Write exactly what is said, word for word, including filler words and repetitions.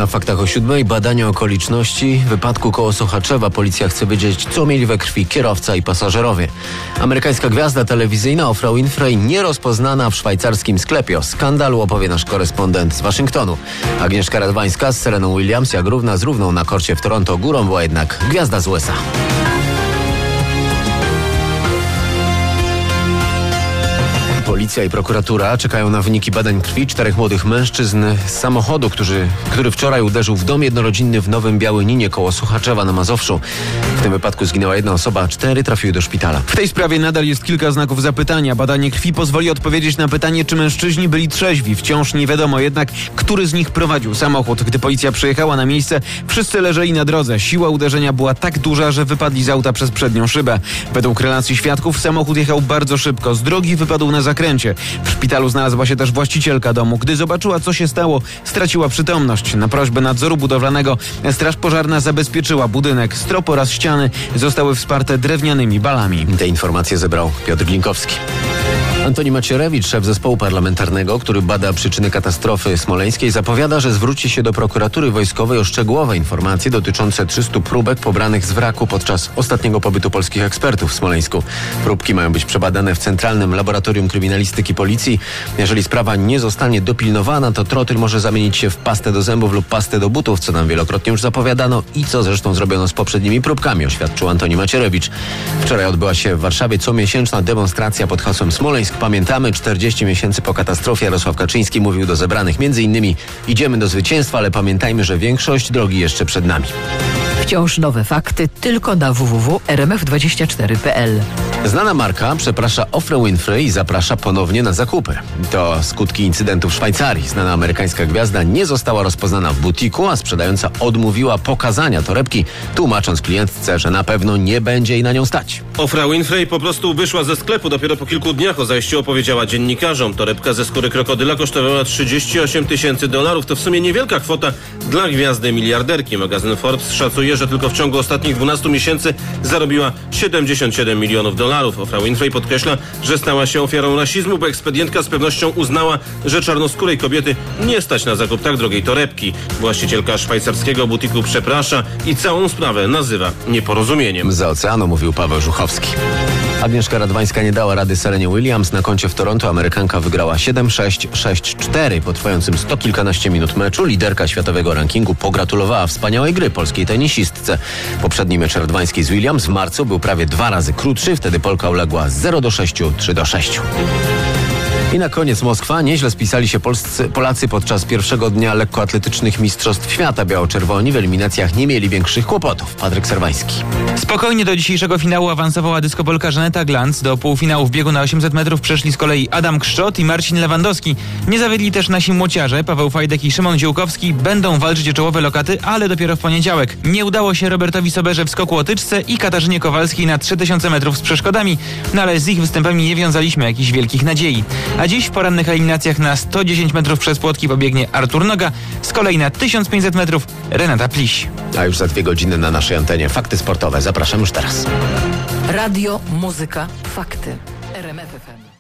A w faktach o siódmej badanie okoliczności wypadku koło Sochaczewa. Policja chce wiedzieć, co mieli we krwi kierowca i pasażerowie. Amerykańska gwiazda telewizyjna Oprah Winfrey nierozpoznana w szwajcarskim sklepie. O skandalu opowie nasz korespondent z Waszyngtonu. Agnieszka Radwańska z Sereną Williams jak równa z równą na korcie w Toronto. Górą była jednak gwiazda z U S A. Policja i prokuratura czekają na wyniki badań krwi czterech młodych mężczyzn z samochodu, który, który wczoraj uderzył w dom jednorodzinny w Nowym Białyninie koło Sochaczewa na Mazowszu. W tym wypadku zginęła jedna osoba, a cztery trafiły do szpitala. W tej sprawie nadal jest kilka znaków zapytania. Badanie krwi pozwoli odpowiedzieć na pytanie, czy mężczyźni byli trzeźwi. Wciąż nie wiadomo jednak, który z nich prowadził samochód. Gdy policja przyjechała na miejsce, wszyscy leżeli na drodze. Siła uderzenia była tak duża, że wypadli z auta przez przednią szybę. Według relacji świadków samochód jechał bardzo szybko. Z drogi wypadł na zakręcie. W szpitalu znalazła się też właścicielka domu. Gdy zobaczyła, co się stało, straciła przytomność. Na prośbę nadzoru budowlanego straż pożarna zabezpieczyła budynek. Strop oraz ściany zostały wsparte drewnianymi balami. Te informacje zebrał Piotr Glinkowski. Antoni Macierewicz, szef zespołu parlamentarnego, który bada przyczyny katastrofy smoleńskiej, zapowiada, że zwróci się do prokuratury wojskowej o szczegółowe informacje dotyczące trzystu próbek pobranych z wraku podczas ostatniego pobytu polskich ekspertów w Smoleńsku. Próbki mają być przebadane w Centralnym Laboratorium Kryminalistyki Policji. Jeżeli sprawa nie zostanie dopilnowana, to trotyl może zamienić się w pastę do zębów lub pastę do butów, co nam wielokrotnie już zapowiadano i co zresztą zrobiono z poprzednimi próbkami, oświadczył Antoni Macierewicz. Wczoraj odbyła się w Warszawie comiesięczna demonstracja pod hasłem Smoleńsk pamiętamy. czterdzieści miesięcy po katastrofie Jarosław Kaczyński mówił do zebranych między innymi: idziemy do zwycięstwa, ale pamiętajmy, że większość drogi jeszcze przed nami. Wciąż nowe fakty tylko na w w w kropka r m f dwadzieścia cztery kropka p l. Znana marka przeprasza Oprah Winfrey i zaprasza ponownie na zakupy. To skutki incydentu w Szwajcarii. Znana amerykańska gwiazda nie została rozpoznana w butiku, a sprzedająca odmówiła pokazania torebki, tłumacząc klientce, że na pewno nie będzie jej na nią stać. Oprah Winfrey po prostu wyszła ze sklepu. Dopiero po kilku dniach o zajściu opowiedziała dziennikarzom. Torebka ze skóry krokodyla kosztowała trzydzieści osiem tysięcy dolarów. To w sumie niewielka kwota dla gwiazdy miliarderki. Magazyn Forbes szacuje, że tylko w ciągu ostatnich dwunastu miesięcy zarobiła siedemdziesiąt siedem milionów dolarów. Oprah Winfrey podkreśla, że stała się ofiarą rasizmu, bo ekspedientka z pewnością uznała, że czarnoskórej kobiety nie stać na zakup tak drogiej torebki. Właścicielka szwajcarskiego butiku przeprasza i całą sprawę nazywa nieporozumieniem. Za oceanu mówił Paweł Żuchowski. Agnieszka Radwańska nie dała rady Serenie Williams. Na koncie w Toronto Amerykanka wygrała siedem sześć, sześć cztery. Po trwającym sto kilkanaście minut meczu liderka światowego rankingu pogratulowała wspaniałej gry polskiej tenisistce. Poprzedni mecz Radwańskiej z Williams w marcu był prawie dwa razy krótszy. Wtedy Polka uległa zero do sześciu, trzy do sześciu. I na koniec Moskwa. Nieźle spisali się Polscy, Polacy podczas pierwszego dnia lekkoatletycznych Mistrzostw Świata. Biało-czerwoni w eliminacjach nie mieli większych kłopotów. Patryk Serwański. Spokojnie do dzisiejszego finału awansowała dyskopolka Żaneta Glantz. Do półfinału w biegu na osiemset metrów przeszli z kolei Adam Kszczot i Marcin Lewandowski. Nie zawiedli też nasi młociarze. Paweł Fajdek i Szymon Ziółkowski będą walczyć o czołowe lokaty, ale dopiero w poniedziałek. Nie udało się Robertowi Soberze w skoku o tyczce i Katarzynie Kowalskiej na trzy tysiące metrów z przeszkodami, no ale z ich występami nie wiązaliśmy jakichś wielkich nadziei. A dziś w porannych eliminacjach na sto dziesięć metrów przez płotki pobiegnie Artur Noga, z kolei na tysiąc pięćset metrów Renata Pliś. A już za dwie godziny na naszej antenie fakty sportowe. Zapraszam już teraz. Radio, muzyka, fakty. R M F F M.